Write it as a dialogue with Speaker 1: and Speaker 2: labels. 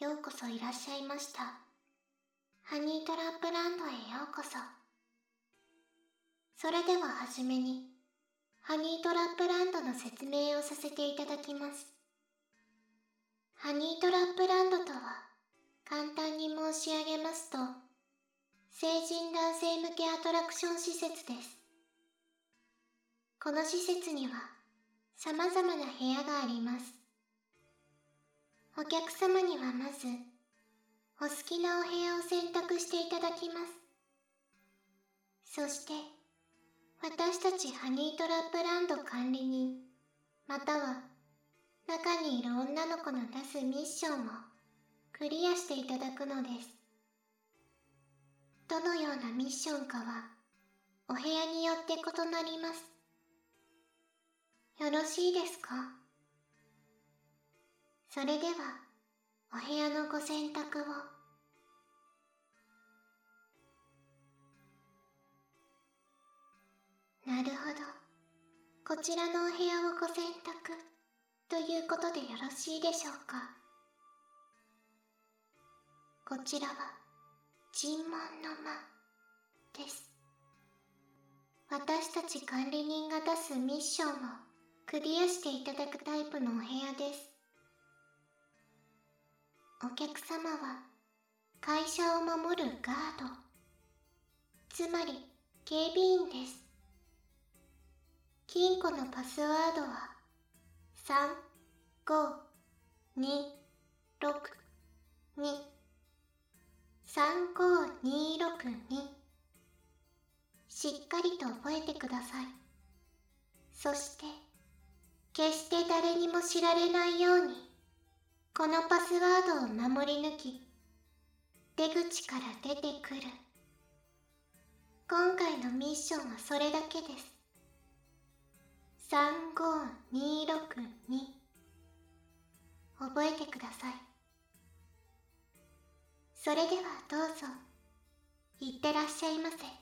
Speaker 1: ようこそいらっしゃいました。ハニートラップランドへようこそ。それでははじめに、ハニートラップランドの説明をさせていただきます。ハニートラップランドとは、簡単に申し上げますと、成人男性向けアトラクション施設です。この施設には、様々な部屋があります。お客様にはまず、お好きなお部屋を選択していただきます。そして、私たちハニートラップランド管理人、または中にいる女の子の出すミッションをクリアしていただくのです。どのようなミッションかは、お部屋によって異なります。よろしいですか？それでは、お部屋のご選択を。なるほど。こちらのお部屋をご選択ということでよろしいでしょうか。こちらは尋問の間です。私たち管理人が出すミッションをクリアしていただくタイプのお部屋です。お客様は会社を守るガード、つまり警備員です。金庫のパスワードは35262。しっかりと覚えてください。そして、決して誰にも知られないように、このパスワードを守り抜き、出口から出てくる。今回のミッションはそれだけです。35262。覚えてください。それではどうぞ、いってらっしゃいませ。